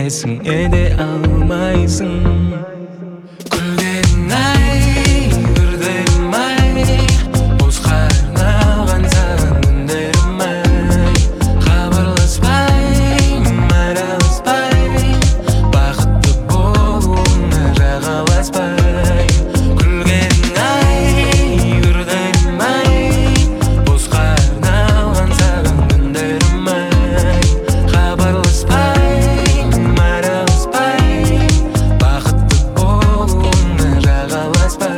кетесің, еде алмайсың. Күлгенің ай, күрделім ай, босқа арналған саған күндерім ай. Хабарласпай, араласпай, бақытты болуыңа жағаласпай. Күлгенің ай, күрделім ай, босқа арналған саған күндерім ай. Хабарласпай, араласпай, бақытты болуыңа жағаласпай.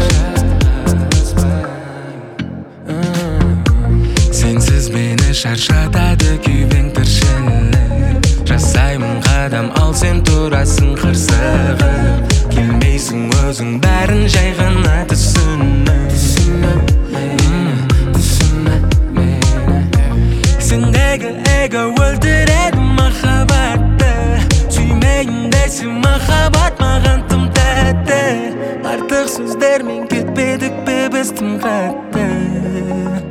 Сенсіз мені шаршатады күйбең тіршілік. Жасаймын қадам, ал сен тұрасың қырсығып. Келмейсің өзің бәрін жай ғана түсініп. Сендегі эго өлтіреді махаббатты. Сүймейін десем махаббат маған тым тәтті. Артық сөздермен кетпедік пе біз тым қатты.